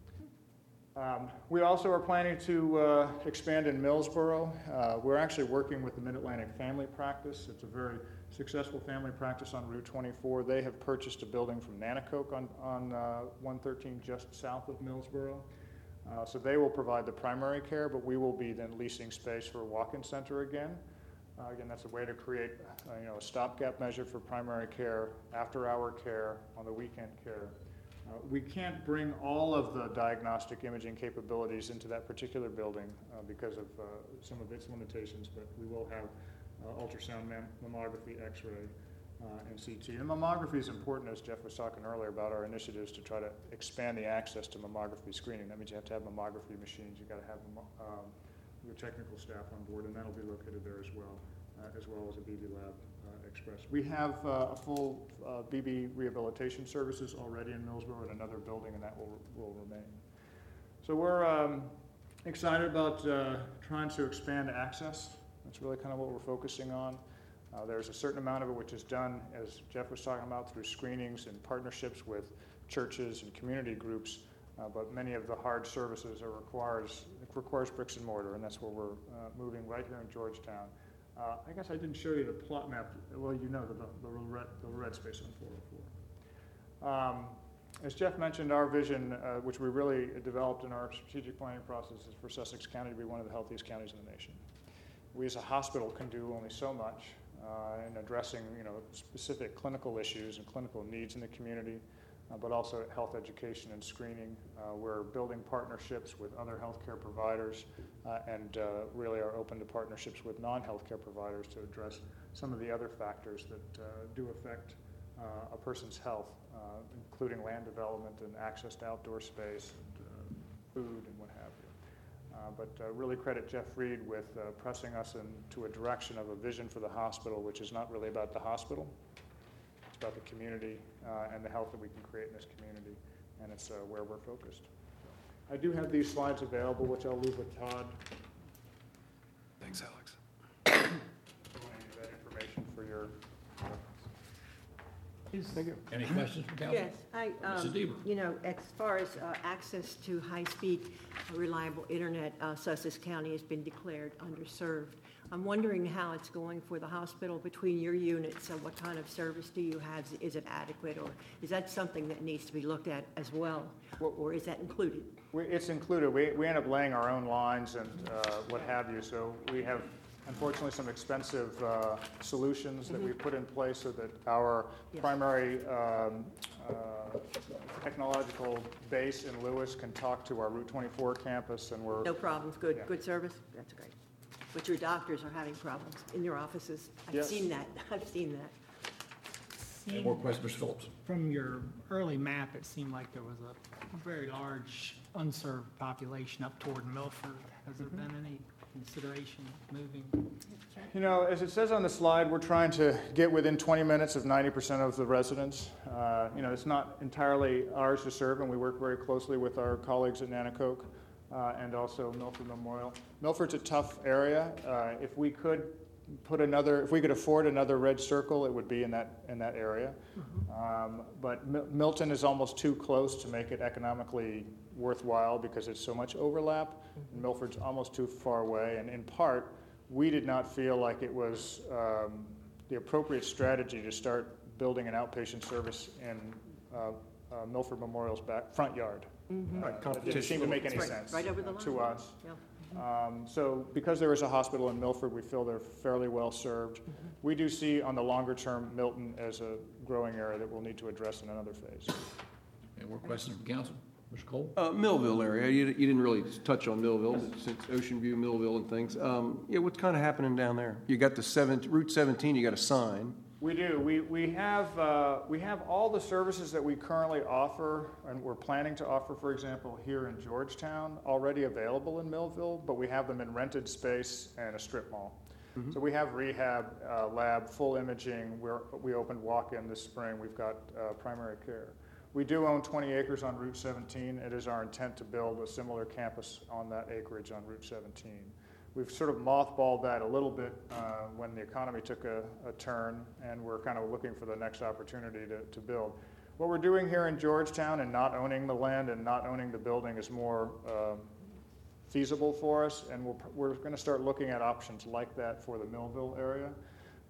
Um, we also are planning to uh, expand in Millsboro. Uh, we're actually working with the Mid-Atlantic Family Practice. It's a very successful family practice on Route twenty-four. They have purchased a building from Nanacoke on, on uh, one thirteen just south of Millsboro. Uh, so they will provide the primary care, but we will be then leasing space for a walk-in center again. Uh, again, that's a way to create uh, you know, a stopgap measure for primary care, after-hour care, on the weekend care. Uh, we can't bring all of the diagnostic imaging capabilities into that particular building uh, because of uh, some of its limitations, but we will have uh, ultrasound mam- mammography, x-ray, uh, and C T. And mammography is important, as Jeff was talking earlier about our initiatives to try to expand the access to mammography screening. That means you have to have mammography machines, you've got to have um, your technical staff on board, and that'll be located there as well, uh, as well as a B B lab uh, express. We have uh, a full uh, B B rehabilitation services already in Millsboro in another building, and that will, will remain. So we're um, excited about uh, trying to expand access. That's really kind of what we're focusing on. Uh, there's a certain amount of it which is done, as Jeff was talking about, through screenings and partnerships with churches and community groups, uh, but many of the hard services are requires, it requires bricks and mortar, and that's where we're uh, moving right here in Georgetown. Uh, I guess I didn't show you the plot map. Well, you know the, the, red, the red space on four oh four. Um, as Jeff mentioned, our vision, uh, which we really developed in our strategic planning process, is for Sussex County to be one of the healthiest counties in the nation. We as a hospital can do only so much uh, in addressing, you know, specific clinical issues and clinical needs in the community, uh, but also health education and screening. Uh, we're building partnerships with other healthcare providers uh, and uh, really are open to partnerships with non-healthcare providers to address some of the other factors that uh, do affect uh, a person's health, uh, including land development and access to outdoor space and uh, food and what have you. Uh, but uh, really credit Jeff Reed with uh, pressing us into a direction of a vision for the hospital, which is not really about the hospital. It's about the community uh, and the health that we can create in this community, and it's uh, where we're focused. I do have these slides available, which I'll leave with Todd. Thanks, Alex. That information for your. Thank you. Any questions from council? Yes, I, Missus um, Deaver. you know, as far as uh, access to high-speed, uh, reliable internet, uh, Sussex County has been declared underserved. I'm wondering how it's going for the hospital between your units. And what kind of service do you have? Is it adequate, or is that something that needs to be looked at as well, or is that included? We, it's included. We, we end up laying our own lines and uh, what have you, so we have unfortunately some expensive uh, solutions that Mm-hmm. we put in place so that our Yes. primary um, uh, technological base in Lewis can talk to our Route twenty-four campus, and we're No problems, good, Yeah. good service? That's great. But your doctors are having problems in your offices. I've Yes. seen that, I've seen that. Any more questions, Mister Phillips? From your early map, it seemed like there was a very large unserved population up toward Milford. Has there been any consideration moving? You know, as it says on the slide, we're trying to get within twenty minutes of ninety percent of the residents. Uh, you know, it's not entirely ours to serve, and we work very closely with our colleagues at Nanacoke uh, and also Milford Memorial. Milford's a tough area. Uh, if we could put another, if we could afford another red circle, it would be in that in that area. Um, but Mil- Milton is almost too close to make it economically worthwhile because it's so much overlap. And Milford's almost too far away, and in part, we did not feel like it was um, the appropriate strategy to start building an outpatient service in uh, uh, Milford Memorial's back front yard. Mhm. Uh, it didn't seem to make any It's right- sense right over the uh, to line. us. Yeah. Um, So because there is a hospital in Milford, we feel they're fairly well served. We do see on the longer term Milton as a growing area that we'll need to address in another phase. Any more questions from council? Mister Cole? Uh, Millville area, you, you didn't really touch on Millville, but since Ocean View, Millville and things. Um, yeah, what's kind of happening down there? You got the seven, Route seventeen, you got a sign. We do. We, we have, uh, we have all the services that we currently offer and we're planning to offer, for example, here in Georgetown, already available in Millville, but we have them in rented space and a strip mall. Mm-hmm. So we have rehab, uh, lab, full imaging. We're, we opened walk-in this spring. We've got uh, primary care. We do own twenty acres on Route seventeen. It is our intent to build a similar campus on that acreage on Route seventeen. We've sort of mothballed that a little bit uh, when the economy took a, a turn, and we're kind of looking for the next opportunity to, to build. What we're doing here in Georgetown and not owning the land and not owning the building is more um, feasible for us, and we'll, we're going to start looking at options like that for the Millville area.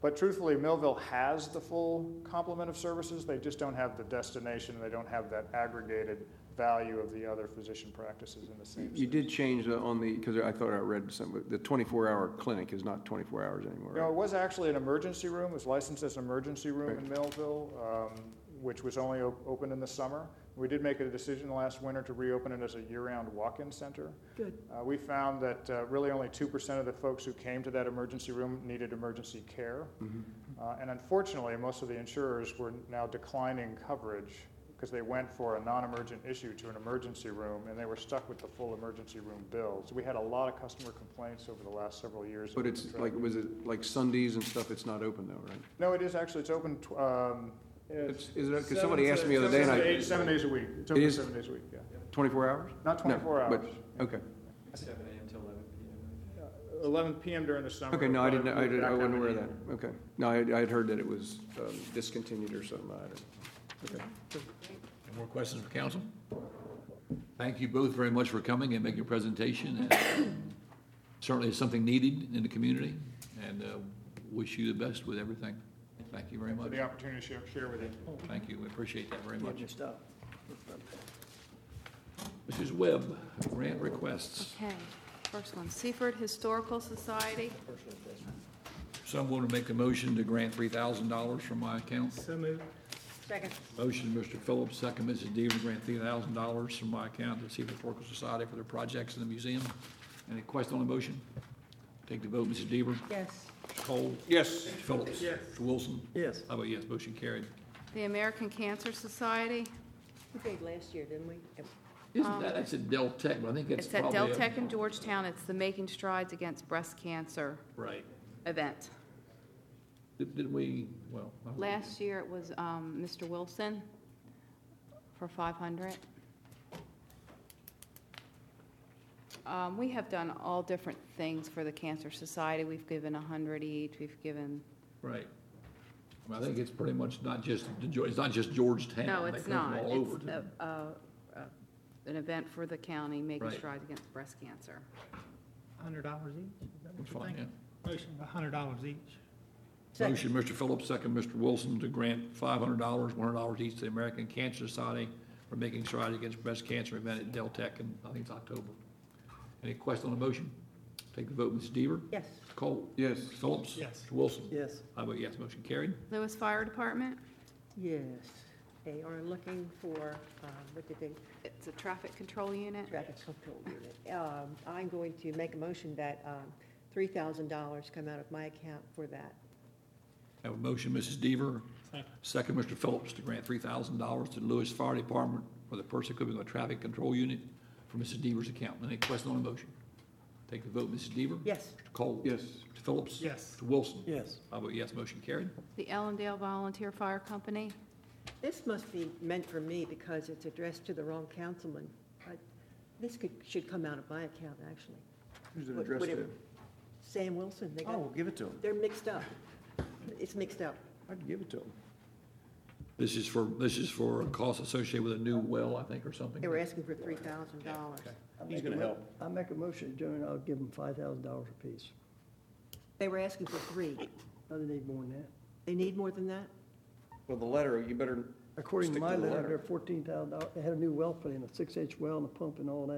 But truthfully, Millville has the full complement of services. They just don't have the destination. They don't have that aggregated value of the other physician practices in the same You did change the, on the, because I thought I read some, the twenty-four hour clinic is not twenty-four hours anymore. No, right? it was actually an emergency room. It was licensed as an emergency room in Millville, um, which was only op- open in the summer. We did make a decision last winter to reopen it as a year-round walk-in center. Good. Uh, we found that uh, really only two percent of the folks who came to that emergency room needed emergency care. Mhm. Uh, and unfortunately, most of the insurers were now declining coverage because they went for a non-emergent issue to an emergency room, and they were stuck with the full emergency room bill. So we had a lot of customer complaints over the last several years. But it's like, was it like Sundays and stuff? It's not open though, right? No, it is actually, it's open, tw- um, It's, is it, because somebody asked me the other day and seven to I. eight- Seven days a week. It's It open is seven days a week, yeah. Twenty-four hours? Not twenty-four No, hours. But, okay. seven a.m. to eleven p.m. eleven p.m. during the summer. Okay, no, I didn't, uh, I didn't, I back wasn't down aware to of that. Okay. No, I, I'd heard that it was um, discontinued or something. I don't. Okay. Any more questions for council? Thank you both very much for coming and making a presentation. And certainly it's something needed in the community, and uh, wish you the best with everything. Thank you very For much. the opportunity to share, share with you. Thank you, we appreciate that very Yeah, much. just stop. Missus Webb, grant requests. Okay, first one, Seaford Historical Society. Someone to make a motion to grant three thousand dollars from my account. So moved. Second. Motion, Mister Phillips, second, Missus Deaver, to grant three thousand dollars from my account to Seaford Historical Society for their projects in the museum. Any question on the motion? Take the vote, Missus Deaver. Yes. Mister Cole. Yes. Mister Phillips. Yes. Mister Wilson. Yes. How about yes, motion carried. The American Cancer Society. We paid last year, didn't we? Isn't that, that's at Del Tech, but I think it's It's at probably. Del a- Tech in Georgetown. It's the Making Strides Against Breast Cancer Right. event. Did, did we, well. I don't know. Last year it was um, Mister Wilson for five hundred. Um, we have done all different things for the Cancer Society. We've given a hundred each. We've given. Right. I mean, I think it's pretty much not just, the Geor- it's not just Georgetown. No, They it's come from not. all It's over, too. a, a, a, an event for the county making Right. strides against breast cancer. Hundred dollars each? Is that what That's you're fine, thinking? Motion, a hundred dollars each. Second. Motion, Mister Phillips, second, Mister Wilson, to grant five hundred dollars, one hundred dollars each to the American Cancer Society for making strides against breast cancer event at Del Tech, and I think it's October. Any question on the motion? Take the vote, Missus Deaver. Yes. Mister Cole. Yes. Mister Phillips. Yes. Mister Wilson. Yes. I vote yes, motion carried. Lewis Fire Department. Yes. They are looking for, uh, what did they, It's a traffic control unit. traffic control unit. Um, I'm going to make a motion that um, three thousand dollars come out of my account for that. Have a motion, Missus Deaver. Second. Second, Mister Phillips, to grant three thousand dollars to the Lewis Fire Department for the person equipping a traffic control unit for Missus Deaver's account. Any question on the motion? Take the vote, Missus Deaver. Yes. Mister Cole. Yes. Mister Phillips. Yes. Mister Wilson. Yes. I vote yes, motion carried. The Ellendale Volunteer Fire Company. This must be meant for me because it's addressed to the wrong councilman. I- This could, should come out of my account, actually. Who's it Would- addressed would it- to? Sam Wilson. They Oh, got, we'll give it to him. they're mixed up. It's mixed up. I'd give it to him. This is for, this is for a cost associated with a new well, I think, or something. They were asking for three thousand dollars. He's gonna help. I make a motion, Joan, I'll give them five thousand dollars apiece. They were asking for three. No, they need more than that. They need more than that? Well, the letter, you better, According to Stick my to the letter, letter. they're fourteen thousand dollars. They had a new well put in, a six-inch well and a pump and all that.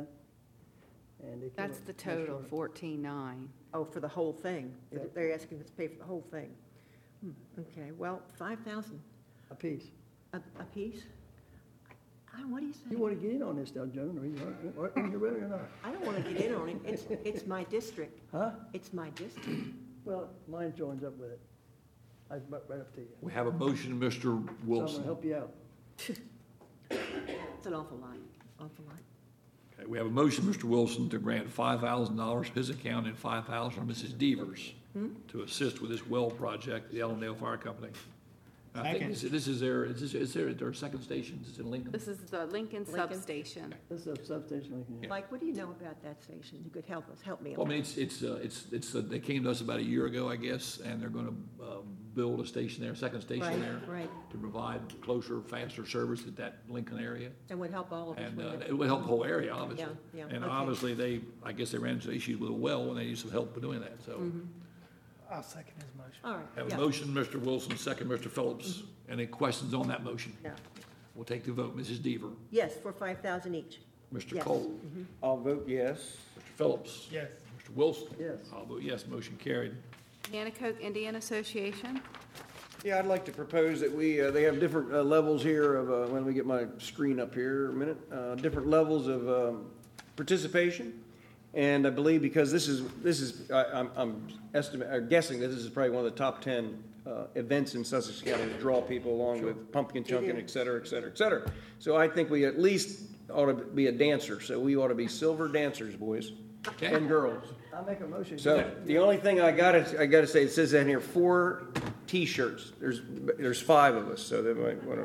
And they. came That's up the much total, short. fourteen nine. Oh, for the whole thing? They're- Yep. They're asking us to pay for the whole thing? Hmm, Okay, well, five thousand Apiece. a, a piece? I, what do you say? You want to get in on this now, Joan, or you, or are you ready or not? I don't want to get in on it. It's, it's my district. Huh? It's my district. Well, mine joins up with it. I, right right up to you. We have a motion, Mister So I'm gonna Wilson. help you out. It's an awful lot, awful lot. Okay, we have a motion, Mister Wilson, to grant five thousand dollars from his account and five thousand dollars from Missus Deavers Hmm? to assist with this well project, at the Ellendale Fire Company. I think Second. this, this is their, is this, is there, their second station, is it in Lincoln? This is the Lincoln Lincoln? substation. This is a substation like that. Mike, what do you know about that station? You could help us, help me Well, I on mean, that. it's, it's, uh, it's, it's, uh, they came to us about a year ago, I guess, and they're gonna, um, build a station there, a second station Right, there. right. To provide closer, faster service at that Lincoln area. And would help all of us. And, uh, wouldn't it? it would help the whole area, obviously. Yeah, yeah, And okay. obviously, they, I guess they ran into issues with a well, and they need some help with doing that, so. Mhm. I'll second his motion. All right. Have yeah. a motion, Mister Wilson, second, Mister Phillips. Any questions on that motion? No. We'll take the vote. Missus Deaver, Yes, for five thousand each. Mister Yes. Cole, I'll vote yes. Mister Phillips, Yes. Mister Wilson. Yes. I'll vote yes, motion carried. Nanticoke Indian Association. Yeah, I'd like to propose that we, uh, they have different uh, levels here of, uh, when we get my screen up here a minute, uh, different levels of um, participation. And I believe because this is, this is, I, I'm, I'm estimating, or guessing that this is probably one of the top ten uh, events in Sussex County to draw people along with pumpkin chunking, et cetera, et cetera, et cetera. So I think we at least ought to be a dancer. So we ought to be silver dancers, boys Okay. and girls. I make a motion. So the only thing I gotta, I gotta say, it says down here, four T-shirts. There's, there's five of us, so they might wanna.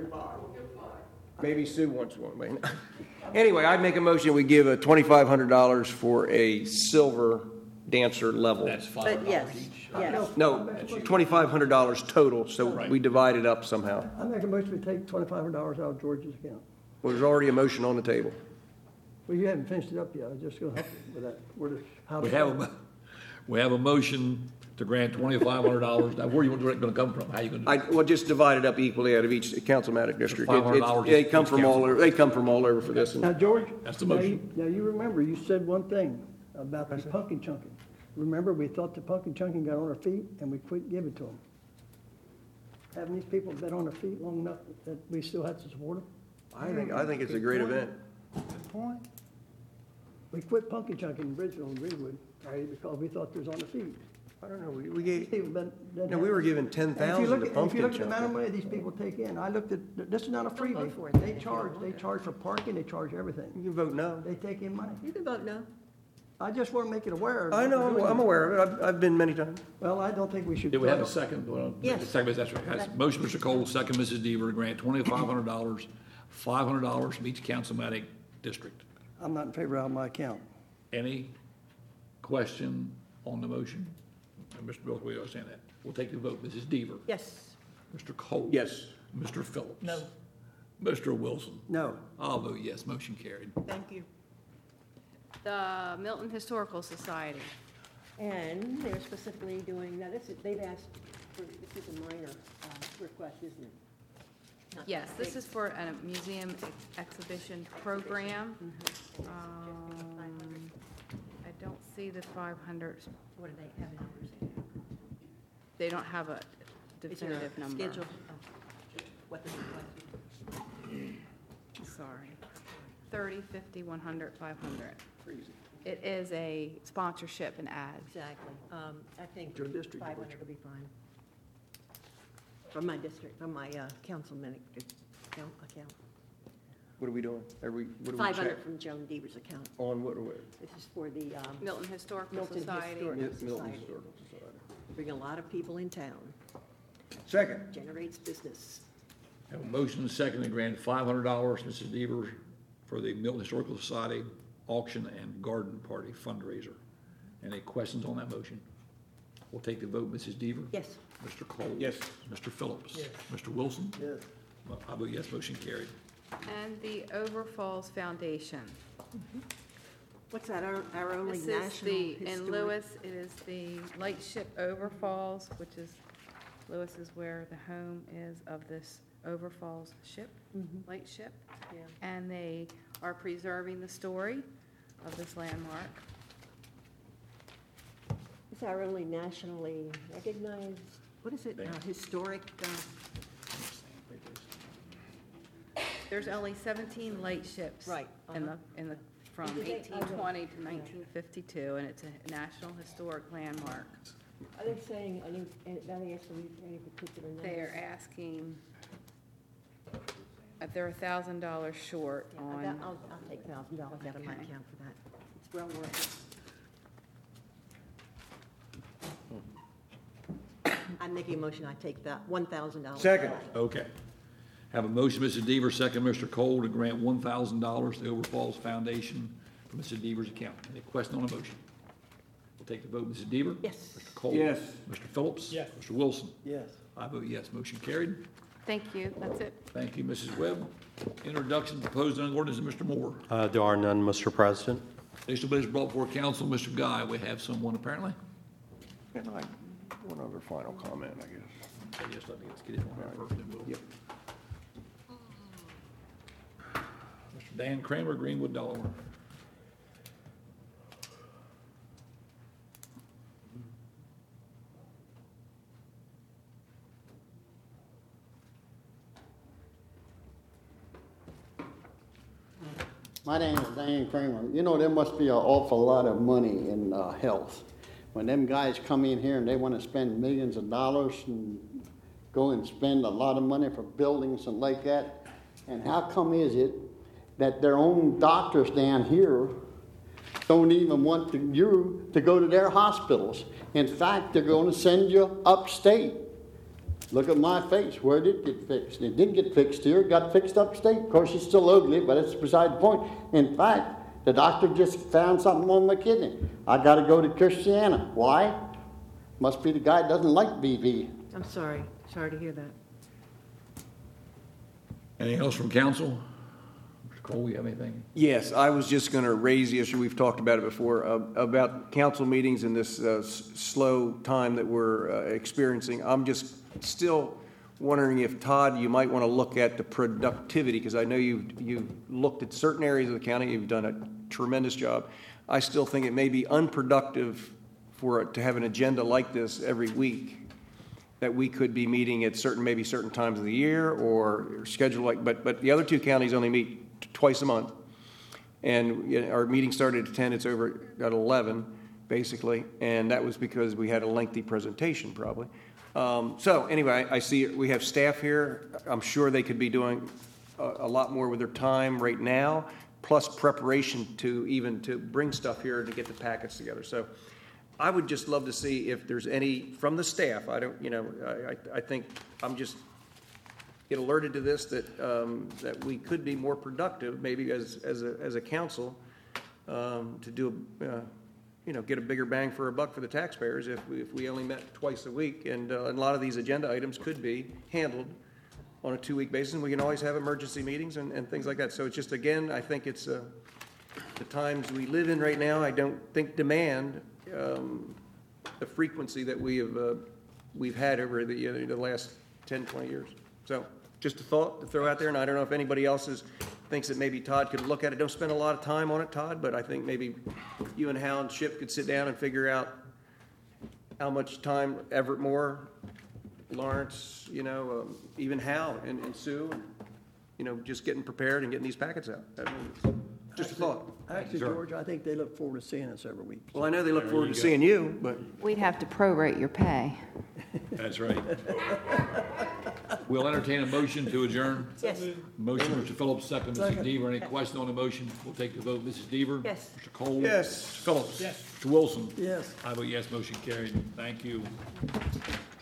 Maybe Sue wants one. Wait. Anyway, I'd make a motion, we give a twenty-five hundred dollars for a silver dancer level. That's five But hundred yes, dollars each. yes. No, twenty-five hundred dollars total, so we divide it up somehow. I make a motion to take twenty-five hundred dollars out of George's account. Well, there's already a motion on the table. Well, you haven't finished it up yet. I was just gonna help you with that. Where does, how We does have, a that- mo- we have a motion to grant twenty-five hundred dollars. Now, where are you, where's it gonna come from? How you gonna do I, it? well, just divide it up equally out of each councilmatic district. It- five hundred dollars it's- They come each from all council. over, they come from all over for this. Now, and- George? That's the now motion. you- Now, you remember, you said one thing about the pumpkin chunking. Remember, we thought the pumpkin chunking got on our feet, and we quit giving to them. Haven't these people been on their feet long enough that we still have to support them? I think, I think it's a great event. Good point. We quit pumpkin chunking in Bridgeville and Greenwood, right, because we thought they was on their feet. I don't know, we, we These gave, people been- doesn't no, have- we were giving ten And if you thousand look to at- If pumpkin you look at the amount of chunking. money these people take in, I looked at, this is not a freebie. vote for it. They charge, they charge for parking, they charge everything. You can vote no. They take in money. You can vote no. I just want to make it aware. of I what know, we're I'm, doing. I'm aware of it, I've, I've been many times. Well, I don't think we should. Did we have a second? Well, Yes. Second, that's right. Has- Motion, Mister Cole, second, Missus Deaver, to grant twenty-five hundred dollars, five hundred dollars from each councilmatic district. I'm not in favor out of my account. Any question on the motion? And Mister Bill, we understand that. We'll take the vote. Missus Deaver. Yes. Mister Cole. Yes. Mister Phillips. No. Mister Wilson. No. I'll vote yes. Motion carried. Thank you. The Milton Historical Society. And they're specifically doing, now this is, they've asked for, this is a minor uh, request, isn't it? Not Yes, that this big. is for a museum ex- exhibition program. Um, I don't see the five hundred, What do they have numbers? they don't have a Is there a definitive number. schedule? Oh. What the request? Sorry. thirty, fifty, one hundred, five hundred. It is a sponsorship and ads. Exactly. Um, I think Your district, five hundred will be fine. From my district, from my uh, councilman account. account. What are we doing? Are we, what do we five hundred check? from Joan Deaver's account. On what, what? This is for the um, Milton Historical Milton Society. Historical Milton Society. Historical Society. Bring a lot of people in town. Second. Generates business. Have a motion and a second to grant five hundred dollars, Missus Deaver, for the Milton Historical Society Auction and Garden Party fundraiser. Any questions on that motion? We'll take the vote. Missus Deaver? Yes. Mister Cole? Yes. Mister Phillips? Yes. Mister Wilson? Yes. I vote yes, motion carried. And the Overfalls Foundation. What's that, our, our only This is national the, in historic- Lewis, it is the Lightship Overfalls, which is, Lewis is where the home is of this Overfalls ship, Mhm. lightship. Yeah. And they are preserving the story of this landmark. It's our only nationally recognized, what is it, uh, historic, uh, There's only seventeen lightships. Right, In the, uh-huh. in the, from And do they- eighteen twenty to nineteen fifty-two, and it's a national historic landmark. are they saying any, any, are they asking any particular numbers? They are asking, uh, they're a thousand dollars short Yeah, on. that- I'll, I'll take thousand dollars out of my Okay. account for that. It's well worth it. I'm making a motion, I take that, one thousand dollars. Second. Okay. Have a motion, Missus Deaver, second, Mister Cole, to grant one thousand dollars to the Overfalls Foundation from Missus Deaver's account. Any question on the motion? We'll take the vote. Missus Deaver? Yes. Mister Cole? Yes. Mister Phillips? Yes. Mister Wilson? Yes. I vote yes, motion carried. Thank you, that's it. Thank you, Missus Webb. Introduction, proposed zoning ordinance, Mister Moore. Uh, There are none, Mister President. Additional business brought before council, Mister Guy. We have someone apparently. One other final comment, I guess. Okay, yes, let me, let's get it on there first, then we'll. Yep. Mister Dan Kramer, Greenwood, Delaware. My name is Dan Kramer. You know, there must be an awful lot of money in uh, health. When them guys come in here and they want to spend millions of dollars and go and spend a lot of money for buildings and like that, and how come is it that their own doctors down here don't even want to, you to go to their hospitals? In fact, they're going to send you upstate. Look at my face. Where did it get fixed? It didn't get fixed here. It got fixed upstate. Of course, it's still ugly, but it's beside the point. In fact, the doctor just found something on my kidney. I got to go to Christiana. Why? Must be the guy that doesn't like B V. I'm sorry. Sorry to hear that. Anything else from council? Mister Cole, you have anything? Yes, I was just going to raise the issue, we've talked about it before, uh, about council meetings and this uh, s- slow time that we're uh, experiencing. I'm just still wondering if, Todd, you might want to look at the productivity, because I know you've, you've looked at certain areas of the county, you've done a tremendous job. I still think it may be unproductive for it to have an agenda like this every week, that we could be meeting at certain, maybe certain times of the year or schedule like, but, but the other two counties only meet t- twice a month. And you know, our meeting started at ten, it's over at eleven, basically, and that was because we had a lengthy presentation, probably. Um, so anyway, I see we have staff here. I'm sure they could be doing a, a lot more with their time right now, plus preparation to even to bring stuff here to get the packets together. So I would just love to see if there's any from the staff. I don't, you know, I, I think I'm just get alerted to this, that um, that we could be more productive, maybe as as a as a council, um, to do a, uh, you know, get a bigger bang for a buck for the taxpayers if we, if we only met twice a week, and, uh, and a lot of these agenda items could be handled on a two-week basis, and we can always have emergency meetings and, and things like that. So it's just, again, I think it's uh, the times we live in right now, I don't think demand um, the frequency that we have uh, we've had over the, uh, the last ten, twenty years. So just a thought to throw out there, and I don't know if anybody else is, thinks that maybe Todd could look at it. Don't spend a lot of time on it, Todd, but I think maybe you and Hal and Chip could sit down and figure out how much time Everett Moore, Lawrence, you know, um, even Hal and, and Sue, you know, just getting prepared and getting these packets out. I mean, just a thought. Actually, George, I think they look forward to seeing us every week. Well, I know they look forward to seeing you, but We'd have to prorate your pay. That's right. We'll entertain a motion to adjourn. Yes. Motion, Mister Phillips, second, Missus Deaver. Any question on the motion? We'll take the vote. Missus Deaver? Yes. Mister Cole? Yes. Mister Phillips? Yes. Mister Wilson? Yes. I vote yes, motion carried. Thank you.